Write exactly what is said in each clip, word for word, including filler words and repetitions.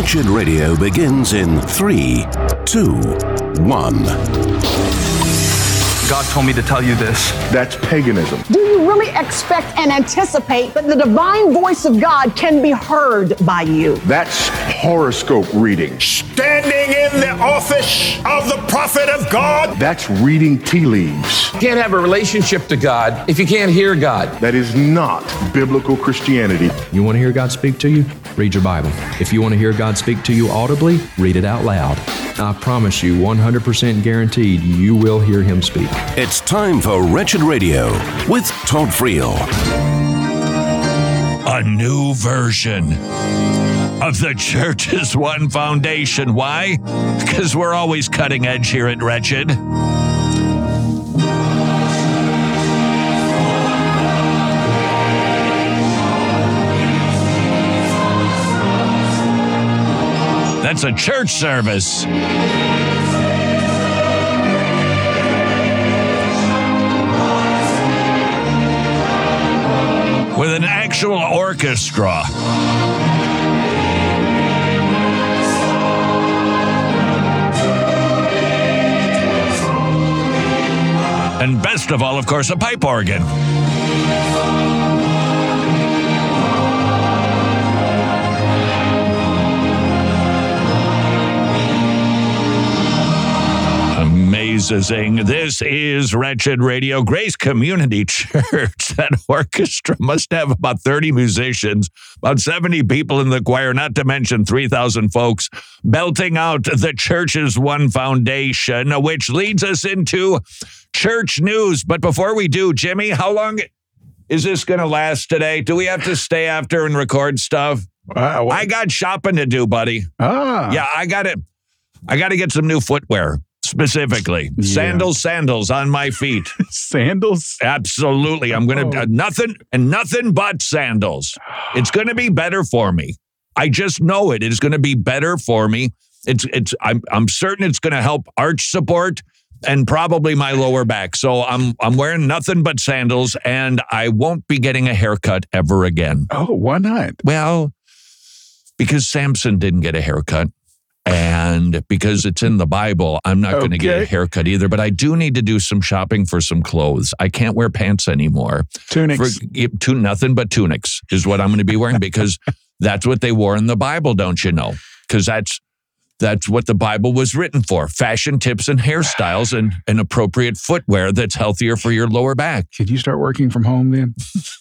Wretched Radio begins in three, two, one. God told me to tell you this. That's paganism. Do you really expect and anticipate that the divine voice of God can be heard by you? That's horoscope reading. Standing in the office of the prophet of God. That's reading tea leaves. You can't have a relationship to God if you can't hear God. That is not biblical Christianity. You want to hear God speak to you? Read your Bible. If you want to hear God speak to you audibly, read it out loud. I promise you, one hundred percent guaranteed, you will hear Him speak. It's time for Wretched Radio with Todd Friel. A new version of the Church's One Foundation. Why? Because we're always cutting edge here at Wretched. That's a church service. With an actual orchestra. And best of all, of course, a pipe organ. Amazing. This is Wretched Radio, Grace Community Church. That orchestra must have about thirty musicians, about seventy people in the choir, not to mention three thousand folks belting out the Church's One Foundation, which leads us into church news. But before we do, Jimmy, how long is this going to last today? Do we have to stay after and record stuff? Uh, I got shopping to do, buddy. Ah. Yeah, I got it. I got to get some new footwear. Specifically, yeah. sandals, sandals on my feet. Sandals? Absolutely. I'm going to, oh. uh, nothing and nothing but sandals. It's going to be better for me. I just know it. It's going to be better for me. It's, it's, I'm, I'm certain it's going to help arch support and probably my lower back. So I'm, I'm wearing nothing but sandals and I won't be getting a haircut ever again. Oh, why not? Well, because Samson didn't get a haircut. And because it's in the Bible, I'm not okay. going to get a haircut either. But I do need to do some shopping for some clothes. I can't wear pants anymore. Tunics. For, to, nothing but tunics is what I'm going to be wearing because that's what they wore in the Bible, don't you know? Because that's that's what the Bible was written for. Fashion tips and hairstyles and, and appropriate footwear that's healthier for your lower back. Could you start working from home then?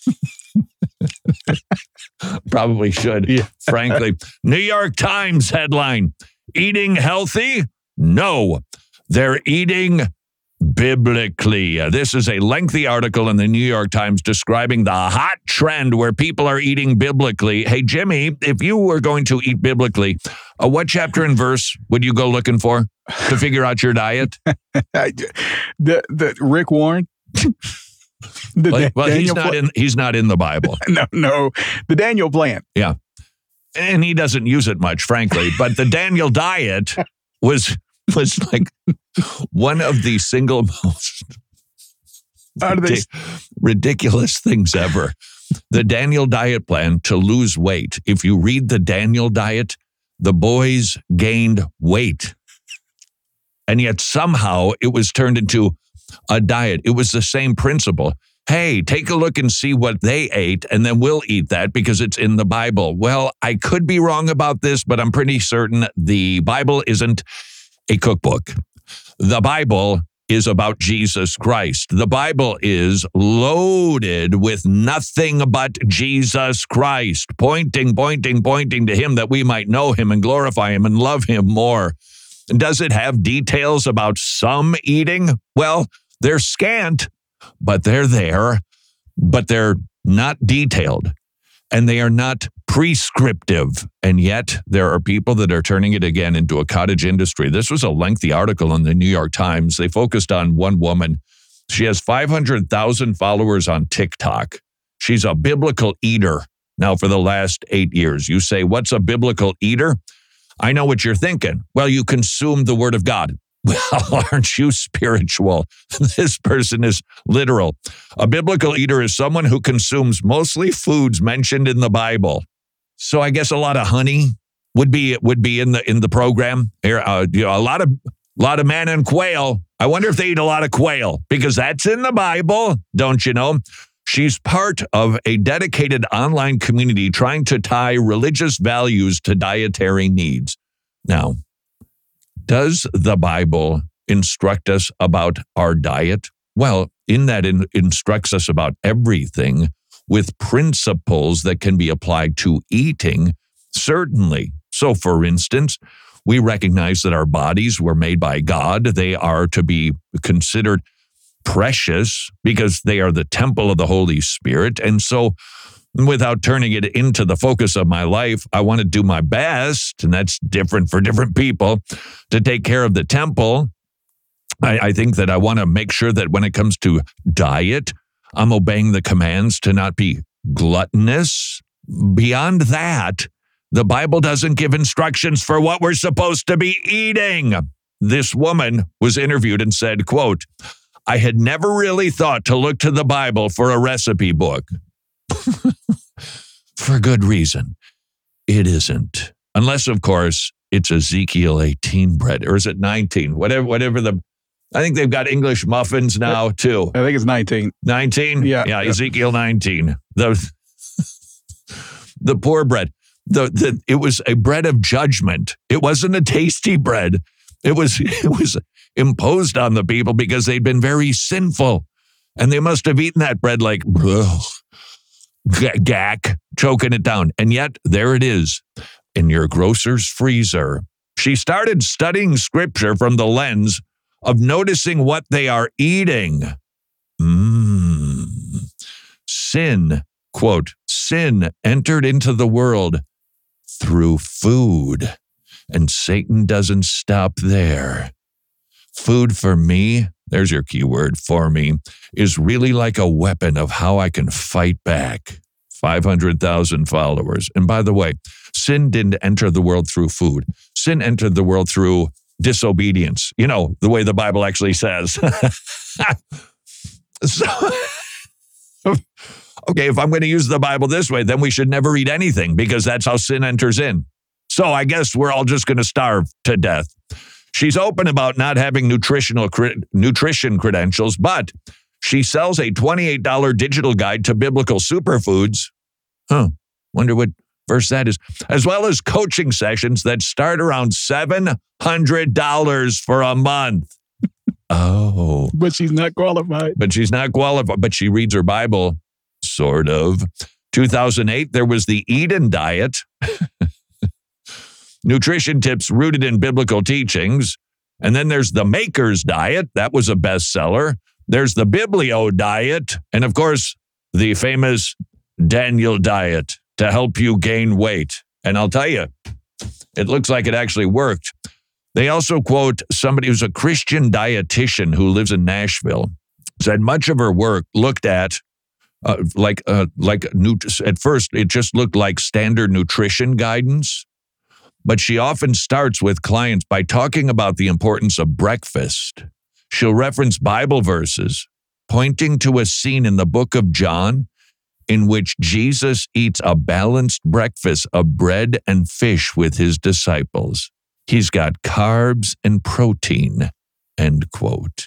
Probably should, yeah. Frankly. New York Times headline, eating healthy? No, they're eating biblically. This is a lengthy article in the New York Times describing the hot trend where people are eating biblically. Hey, Jimmy, if you were going to eat biblically, uh, what chapter and verse would you go looking for to figure out your diet? the, the Rick Warren? The well, well he's not in he's not in the Bible. no, no. The Daniel plan. Yeah. And he doesn't use it much, frankly. But the Daniel diet was was like one of the single most ridic- ridiculous things ever. The Daniel diet plan to lose weight. If you read the Daniel diet, the boys gained weight. And yet somehow it was turned into a diet. It was the same principle. Hey, take a look and see what they ate, and then we'll eat that because it's in the Bible. Well, I could be wrong about this, but I'm pretty certain the Bible isn't a cookbook. The Bible is about Jesus Christ. The Bible is loaded with nothing but Jesus Christ, pointing, pointing, pointing to Him that we might know Him and glorify Him and love Him more. Does it have details about some eating? Well, they're scant, but they're there, but they're not detailed, and they are not prescriptive. And yet there are people that are turning it again into a cottage industry. This was a lengthy article in the New York Times. They focused on one woman. She has five hundred thousand followers on TikTok. She's a biblical eater now for the last eight years. You say, what's a biblical eater? I know what you're thinking. Well, you consume the word of God. Well, aren't you spiritual? This person is literal. A biblical eater is someone who consumes mostly foods mentioned in the Bible. So I guess a lot of honey, would be would be in the in the program. Here, uh, you know, a lot of a lot of manna and quail. I wonder if they eat a lot of quail because that's in the Bible, don't you know? She's part of a dedicated online community trying to tie religious values to dietary needs. Now, does the Bible instruct us about our diet? Well, in that it instructs us about everything with principles that can be applied to eating, certainly. So, for instance, we recognize that our bodies were made by God. They are to be considered precious because they are the temple of the Holy Spirit. And so, without turning it into the focus of my life, I want to do my best, and that's different for different people, to take care of the temple. I, I think that I want to make sure that when it comes to diet, I'm obeying the commands to not be gluttonous. Beyond that, the Bible doesn't give instructions for what we're supposed to be eating. This woman was interviewed and said, quote, "I had never really thought to look to the Bible for a recipe book." For good reason. It isn't. Unless, of course, it's Ezekiel eighteen bread, or is it nineteen? Whatever, whatever the, I think they've got English muffins now, too. I think it's nineteen. nineteen? Yeah. Yeah, yeah. Ezekiel nineteen. The, the poor bread. The, the, it was a bread of judgment. It wasn't a tasty bread. It was, it was imposed on the people because they'd been very sinful. And they must have eaten that bread like, ugh, gack, choking it down. And yet, there it is in your grocer's freezer. She started studying scripture from the lens of noticing what they are eating. Mmm. Sin, quote, sin entered into the world through food, and Satan doesn't stop there. Food for me, there's your key word, for me, is really like a weapon of how I can fight back. five hundred thousand followers. And by the way, sin didn't enter the world through food. Sin entered the world through disobedience. You know, the way the Bible actually says. So, okay, if I'm going to use the Bible this way, then we should never eat anything because that's how sin enters in. So I guess we're all just going to starve to death. She's open about not having nutritional nutrition credentials, but she sells a twenty-eight dollars digital guide to biblical superfoods. Huh, wonder what verse that is. As well as coaching sessions that start around seven hundred dollars for a month. Oh. But she's not qualified. But she's not qualified, but she reads her Bible, sort of. two thousand eight, there was the Eden Diet. Nutrition tips rooted in biblical teachings. And then there's the Maker's Diet. That was a bestseller. There's the Biblio Diet. And of course, the famous Daniel Diet to help you gain weight. And I'll tell you, it looks like it actually worked. They also quote somebody who's a Christian dietitian who lives in Nashville, said much of her work looked at uh, like, uh, like nut- at first, it just looked like standard nutrition guidance. But she often starts with clients by talking about the importance of breakfast. She'll reference Bible verses, pointing to a scene in the book of John in which Jesus eats a balanced breakfast of bread and fish with his disciples. He's got carbs and protein, end quote.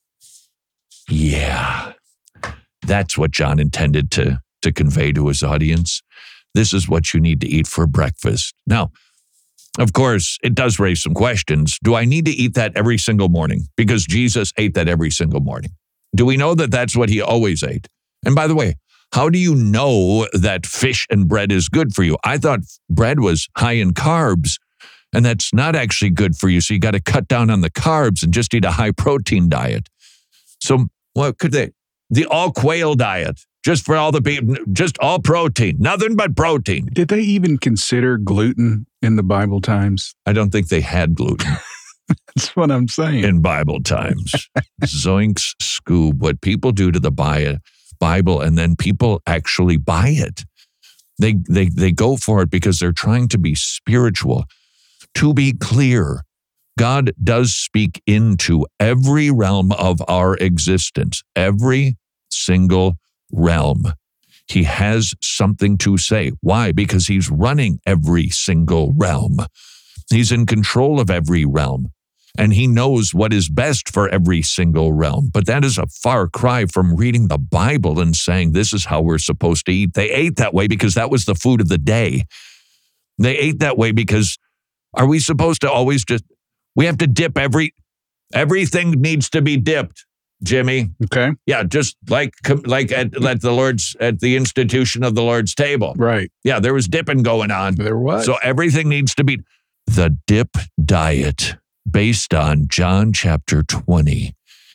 Yeah, that's what John intended to, to convey to his audience. This is what you need to eat for breakfast. Now, of course, it does raise some questions. Do I need to eat that every single morning? Because Jesus ate that every single morning. Do we know that that's what he always ate? And by the way, how do you know that fish and bread is good for you? I thought bread was high in carbs, and that's not actually good for you. So you got to cut down on the carbs and just eat a high protein diet. So what could they? The all quail diet, just for all the people, just all protein, nothing but protein. Did they even consider gluten in the Bible times? I don't think they had gluten. That's what I'm saying. In Bible times. Zoinks Scoob, what people do to the Bible, and then people actually buy it. They, they, they go for it because they're trying to be spiritual. To be clear, God does speak into every realm of our existence, every single realm. He has something to say. Why? Because he's running every single realm. He's in control of every realm. And he knows what is best for every single realm. But that is a far cry from reading the Bible and saying this is how we're supposed to eat. They ate that way because that was the food of the day. They ate that way because are we supposed to always just, we have to dip every, everything needs to be dipped, Jimmy. Okay. Yeah, just like like at, at the Lord's, at the institution of the Lord's table. Right. Yeah, there was dipping going on. There was. So everything needs to be the dip diet. Based on John chapter twenty.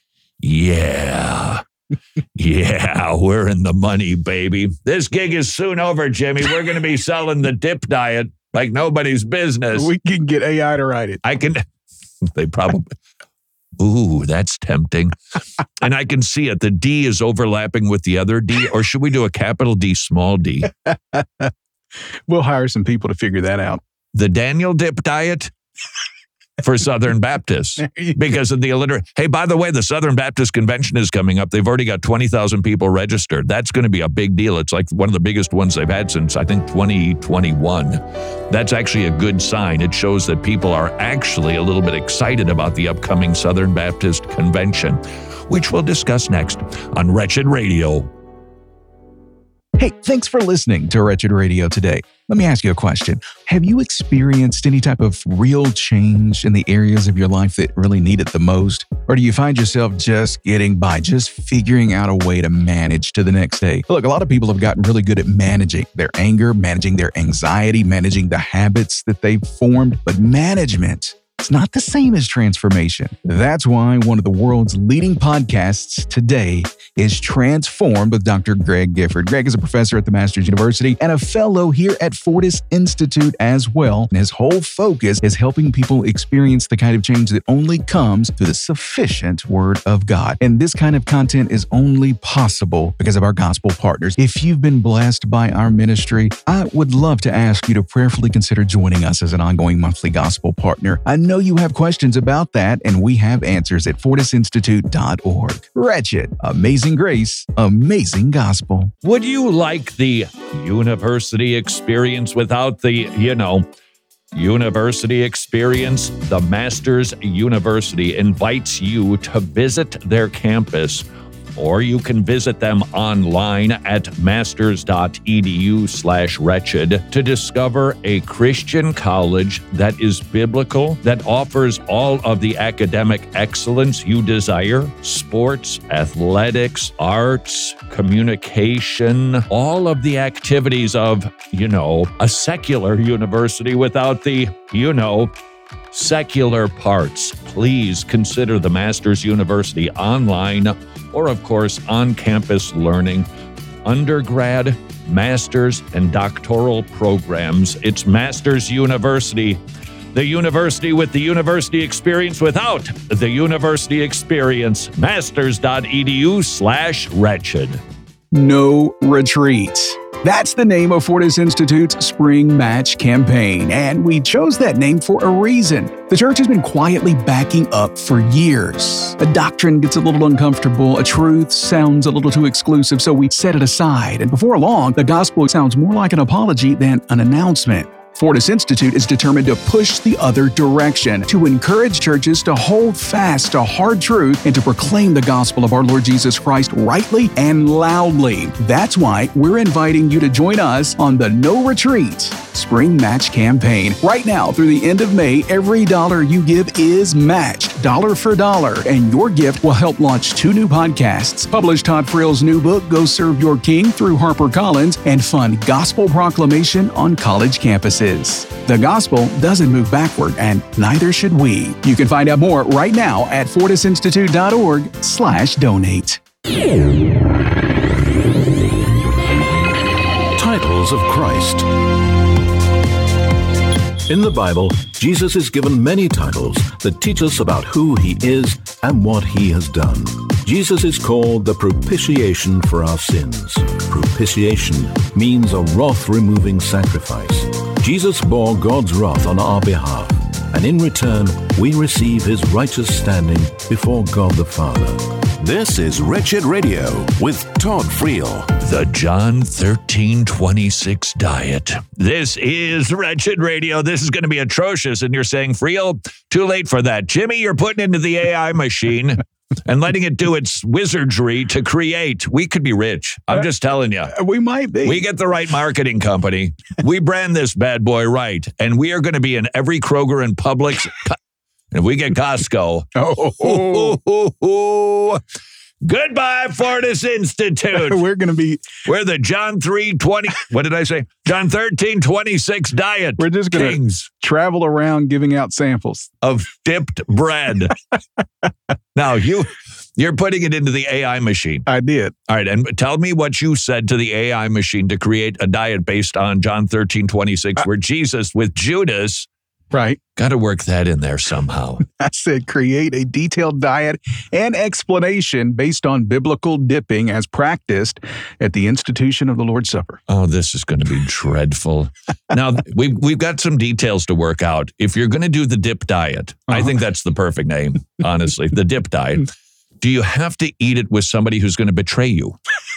Yeah. Yeah, we're in the money, baby. This gig is soon over, Jimmy. We're going to be selling the dip diet like nobody's business. We can get A I to write it. I can. They probably. Ooh, that's tempting. And I can see it. The D is overlapping with the other D. Or should we do a capital D, small d? We'll hire some people to figure that out. The Daniel dip diet? For Southern Baptists because of the illiterate. Hey, by the way, the Southern Baptist Convention is coming up. They've already got twenty thousand people registered. That's going to be a big deal. It's like one of the biggest ones they've had since, I think, twenty twenty-one. That's actually a good sign. It shows that people are actually a little bit excited about the upcoming Southern Baptist Convention, which we'll discuss next on Wretched Radio. Hey, thanks for listening to Wretched Radio today. Let me ask you a question. Have you experienced any type of real change in the areas of your life that really need it the most? Or do you find yourself just getting by, just figuring out a way to manage to the next day? Look, a lot of people have gotten really good at managing their anger, managing their anxiety, managing the habits that they've formed, but management, it's not the same as transformation. That's why one of the world's leading podcasts today is Transformed with Doctor Greg Gifford. Greg is a professor at the Masters University and a fellow here at Fortis Institute as well. And his whole focus is helping people experience the kind of change that only comes through the sufficient Word of God. And this kind of content is only possible because of our gospel partners. If you've been blessed by our ministry, I would love to ask you to prayerfully consider joining us as an ongoing monthly gospel partner. I know you have questions about that, and we have answers at fortis institute dot org. Wretched, amazing grace, amazing gospel. Would you like the university experience without the, you know, university experience? The Masters University invites you to visit their campus, or you can visit them online at masters.edu slash wretched to discover a Christian college that is biblical, that offers all of the academic excellence you desire, sports, athletics, arts, communication, all of the activities of, you know, a secular university without the, you know, secular parts. Please consider the Masters University online or, of course, on-campus learning, undergrad, master's, and doctoral programs. It's Masters University, the university with the university experience without the university experience. Masters.edu slash wretched. No retreat. That's the name of Fortis Institute's Spring Match campaign, and we chose that name for a reason. The church has been quietly backing up for years. A doctrine gets a little uncomfortable, a truth sounds a little too exclusive, so we set it aside, and before long, the gospel sounds more like an apology than an announcement. Fortis Institute is determined to push the other direction, to encourage churches to hold fast to hard truth and to proclaim the gospel of our Lord Jesus Christ rightly and loudly. That's why we're inviting you to join us on the No Retreat Spring Match campaign. Right now, through the end of May, every dollar you give is matched, dollar for dollar, and your gift will help launch two new podcasts, publish Todd Frill's new book, Go Serve Your King, through HarperCollins, and fund gospel proclamation on college campuses. The gospel doesn't move backward, and neither should we. You can find out more right now at fortis institute dot org slash donate. Titles of Christ. In the Bible, Jesus is given many titles that teach us about who he is and what he has done. Jesus is called the propitiation for our sins. Propitiation means a wrath-removing sacrifice. Jesus bore God's wrath on our behalf, and in return, we receive his righteous standing before God the Father. This is Wretched Radio with Todd Friel. The John thirteen twenty-six diet. This is Wretched Radio. This is going to be atrocious. And you're saying, Friel, too late for that. Jimmy, you're putting into the A I machine and letting it do its wizardry to create. We could be rich. I'm just telling you. We might be. We get the right marketing company. We brand this bad boy right. And we are going to be in every Kroger and Publix. If we get Costco. Oh, oh, oh, oh. Goodbye, Fortis Institute. We're going to be. We're the John three twenty. What did I say? John thirteen twenty-six diet. We're just going to travel around giving out samples of dipped bread. Now, you, you're putting it into the A I machine. I did. All right. And tell me what you said to the A I machine to create a diet based on John thirteen twenty-six, uh, where Jesus with Judas. Right. Got to work that in there somehow. I said create a detailed diet and explanation based on biblical dipping as practiced at the institution of the Lord's Supper. Oh, this is going to be dreadful. Now, we've, we've got some details to work out. If you're going to do the dip diet, uh-huh. I think that's the perfect name, honestly, the dip diet. Do you have to eat it with somebody who's going to betray you?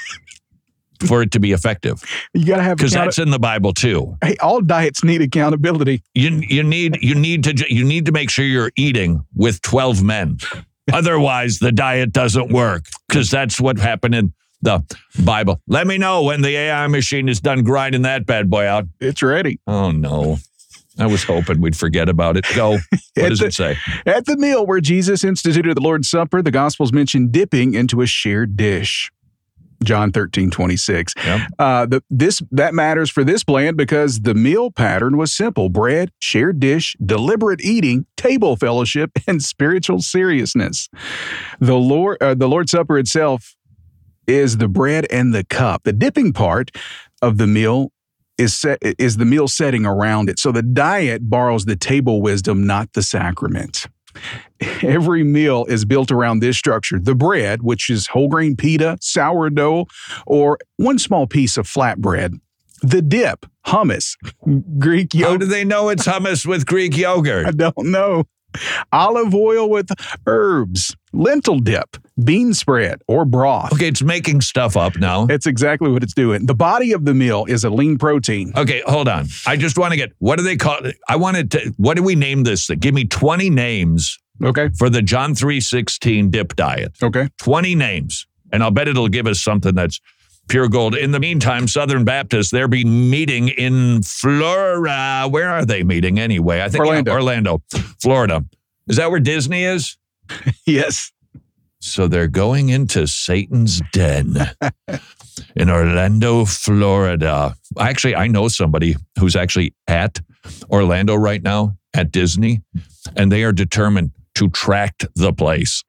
For it to be effective, you got to have because that's in the Bible too. Hey, all diets need accountability. You you need you need to you need to make sure you're eating with twelve men. Otherwise, the diet doesn't work because that's what happened in the Bible. Let me know when the A I machine is done grinding that bad boy out. It's ready. Oh no. I was hoping we'd forget about it. Go. What does the, it say? At the meal where Jesus instituted the Lord's Supper, the Gospels mention dipping into a shared dish. John thirteen twenty-six. Yep. Uh, the, this that matters for this plan because the meal pattern was simple: bread, shared dish, deliberate eating, table fellowship, and spiritual seriousness. The Lord, uh, the Lord's Supper itself is the bread and the cup. The dipping part of the meal is set, is the meal setting around it. So the diet borrows the table wisdom, not the sacrament. Every meal is built around this structure. The bread, which is whole grain pita, sourdough, or one small piece of flatbread. The dip, hummus, Greek yogurt. How do they know it's hummus with Greek yogurt? I don't know. Olive oil with herbs, lentil dip, bean spread, or broth. Okay, it's making stuff up now. It's exactly what it's doing. The body of the meal is a lean protein. Okay, hold on. I just want to get, what do they call it? I wanted to, what do we name this thing? Give me twenty names. Okay. For the John three sixteen dip diet. Okay. twenty names. And I'll bet it'll give us something that's pure gold. In the meantime, Southern Baptists, they'll be meeting in Florida. Where are they meeting anyway? I think Orlando. Yeah, Orlando, Florida. Is that where Disney is? Yes. So they're going into Satan's den in Orlando, Florida. Actually, I know somebody who's actually at Orlando right now at Disney, and they are determined to tract the place.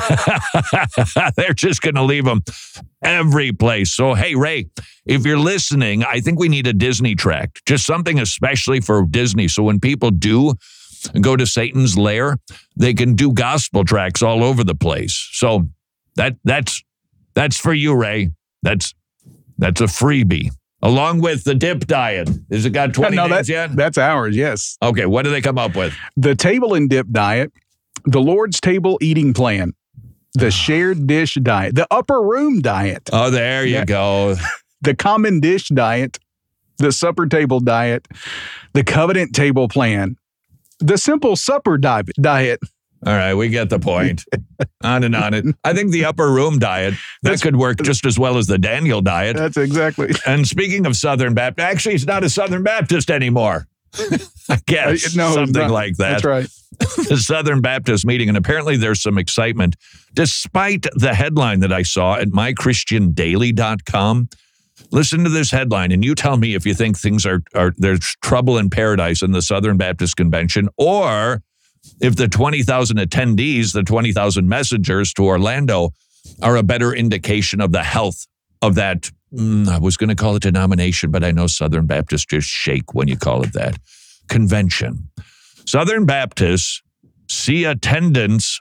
They're just going to leave them every place. So, hey, Ray, if you're listening, I think we need a Disney tract, just something especially for Disney. So when people do go to Satan's lair, they can do gospel tracts all over the place. So that that's that's for you, Ray. That's that's a freebie. Along with the dip diet. Has it got twenty no, names that, yet? That's ours, yes. Okay, what do they come up with? The table and dip diet, the Lord's table eating plan, the shared dish diet, the upper room diet. Oh, there you yeah. go. The common dish diet, the supper table diet, the covenant table plan, the simple supper di- diet. All right, we get the point. On and on it. I think the upper room diet, that that's, could work just as well as the Daniel diet. That's exactly. And speaking of Southern Baptist, actually, it's not a Southern Baptist anymore. I guess no, something like that. That's right. The Southern Baptist meeting, and apparently there's some excitement, despite the headline that I saw at my christian daily dot com. Listen to this headline, and you tell me if you think things are, are there's trouble in paradise in the Southern Baptist Convention, or if the twenty thousand attendees, the twenty thousand messengers to Orlando, are a better indication of the health of that. Mm, I was going to call it denomination, but I know Southern Baptists just shake when you call it that. Convention. Southern Baptists see attendance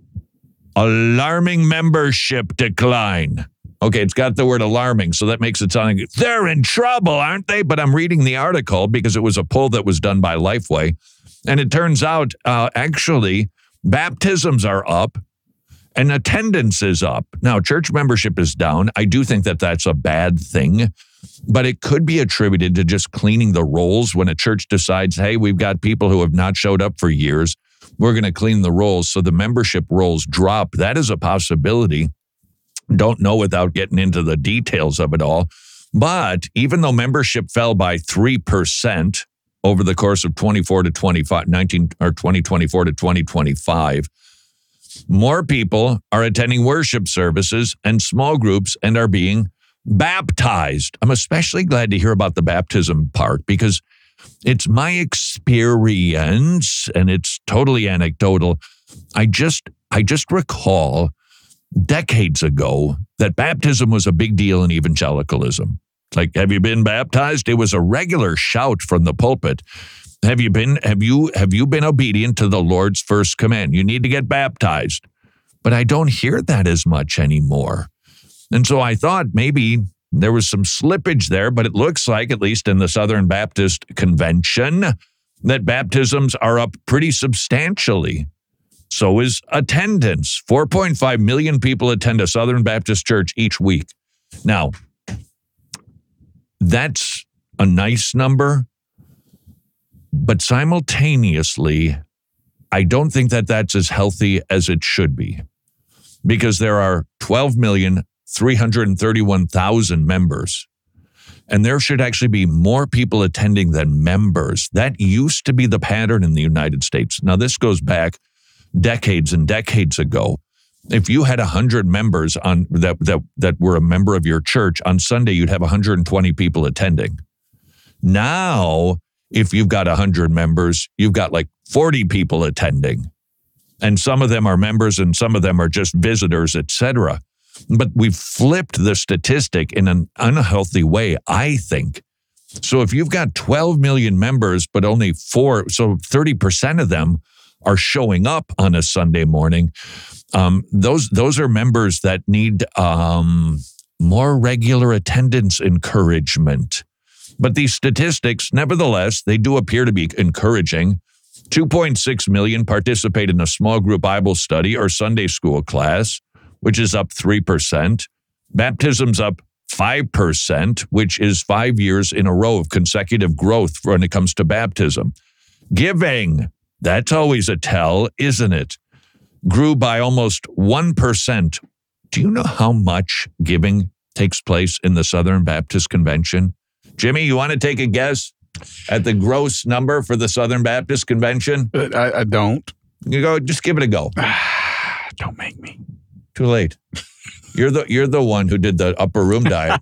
alarming membership decline. Okay, it's got the word alarming, so that makes it sound like they're in trouble, aren't they? But I'm reading the article because it was a poll that was done by Lifeway. And it turns out, uh, actually, baptisms are up and attendance is up. Now, church membership is down. I do think that that's a bad thing, but it could be attributed to just cleaning the rolls when a church decides, hey, we've got people who have not showed up for years. We're going to clean the rolls so the membership rolls drop. That is a possibility. Don't know without getting into the details of it all. But even though membership fell by three percent over the course of twenty-four to twenty-five, nineteen or twenty twenty-four to twenty twenty-five, more people are attending worship services and small groups and are being baptized. I'm especially glad to hear about the baptism part because it's my experience, and it's totally anecdotal. I just, I just recall decades ago that baptism was a big deal in evangelicalism. It's like, have you been baptized? It was a regular shout from the pulpit. Have you been, have you, have you been obedient to the Lord's first command? You need to get baptized. But I don't hear that as much anymore. And so I thought maybe there was some slippage there, but it looks like, at least in the Southern Baptist Convention, that baptisms are up pretty substantially. So is attendance. four point five million people attend a Southern Baptist church each week. Now, that's a nice number, but simultaneously, I don't think that that's as healthy as it should be, because there are twelve million three hundred thirty-one thousand members, and there should actually be more people attending than members. That used to be the pattern in the United States. Now, this goes back decades and decades ago. If you had one hundred members on that, that, that were a member of your church, on Sunday, you'd have one hundred twenty people attending. Now, if you've got one hundred members, you've got like forty people attending. And some of them are members and some of them are just visitors, et cetera. But we've flipped the statistic in an unhealthy way, I think. So if you've got twelve million members, but only four, so thirty percent of them are showing up on a Sunday morning, um, those those are members that need um, more regular attendance encouragement. But these statistics, nevertheless, they do appear to be encouraging. two point six million participate in a small group Bible study or Sunday school class, which is up three percent. Baptism's up five percent, which is five years in a row of consecutive growth when it comes to baptism. Giving, that's always a tell, isn't it? Grew by almost one percent. Do you know how much giving takes place in the Southern Baptist Convention? Jimmy, you want to take a guess at the gross number for the Southern Baptist Convention? I, I don't. You go, just give it a go. Don't make me. Too late. You're the you're the one who did the upper room diet.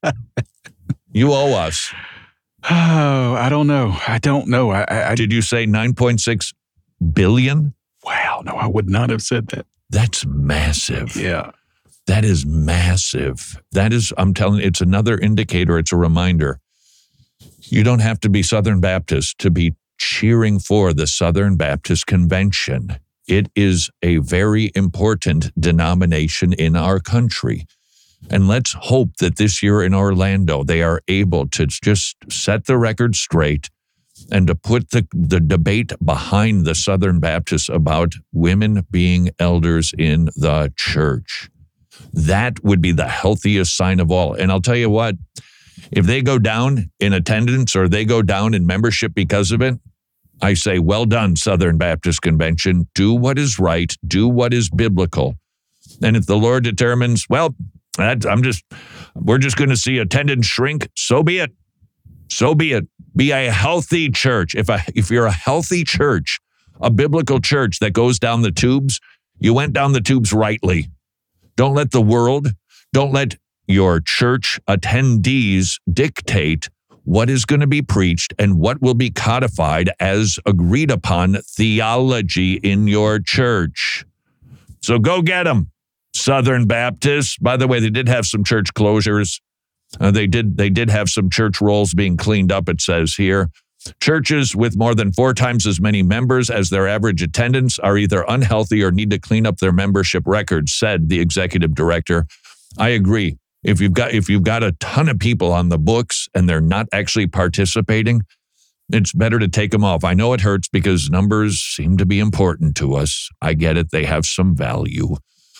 You owe us. Oh, I don't know. I don't know. I, I did you say nine point six billion? Wow, no, I would not have said that. That's massive. Yeah. That is massive. That is, I'm telling you, it's another indicator, it's a reminder. You don't have to be Southern Baptist to be cheering for the Southern Baptist Convention. It is a very important denomination in our country. And let's hope that this year in Orlando, they are able to just set the record straight and to put the, the debate behind the Southern Baptists about women being elders in the church. That would be the healthiest sign of all. And I'll tell you what, if they go down in attendance or they go down in membership because of it, I say, well done, Southern Baptist Convention. Do what is right. Do what is biblical. And if the Lord determines, well, that, I'm just, we're just going to see attendance shrink, so be it. So be it. Be a healthy church. If I, if you're a healthy church, a biblical church that goes down the tubes, you went down the tubes rightly. Don't let the world, don't let your church attendees dictate what is going to be preached and what will be codified as agreed upon theology in your church. So go get them, Southern Baptists. By the way, they did have some church closures. Uh, they did they did have some church rolls being cleaned up, it says here. Churches with more than four times as many members as their average attendance are either unhealthy or need to clean up their membership records, said the executive director. I agree. If you've got if you've got a ton of people on the books and they're not actually participating, it's better to take them off. I know it hurts because numbers seem to be important to us. I get it. They have some value.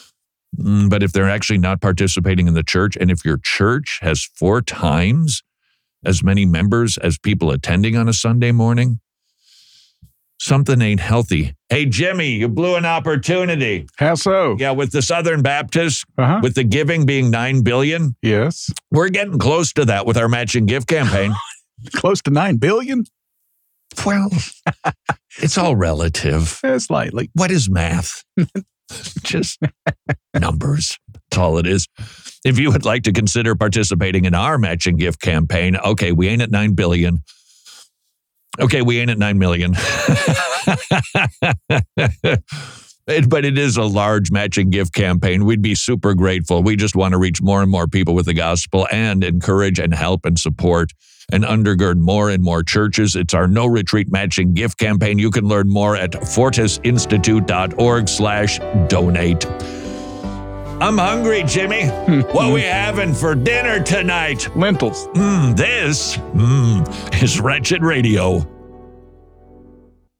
Mm, But if they're actually not participating in the church, and if your church has four times as many members as people attending on a Sunday morning, something ain't healthy. Hey, Jimmy, you blew an opportunity. How so? Yeah, with the Southern Baptists, Uh-huh. with the giving being nine billion dollars, Yes. we're getting close to that with our matching gift campaign. Close to nine billion? Well, it's all relative. Eh, slightly. What is math? Just numbers. That's all it is. If you would like to consider participating in our matching gift campaign, okay, we ain't at nine billion dollars. Okay, we ain't at nine million It- but it is a large matching gift campaign. We'd be super grateful. We just want to reach more and more people with the gospel and encourage and help and support and undergird more and more churches. It's our No Retreat matching gift campaign. You can learn more at fortisinstitute.org slash donate. I'm hungry, Jimmy. What we having for dinner tonight? Lentils. Mm, this mm, is Wretched Radio.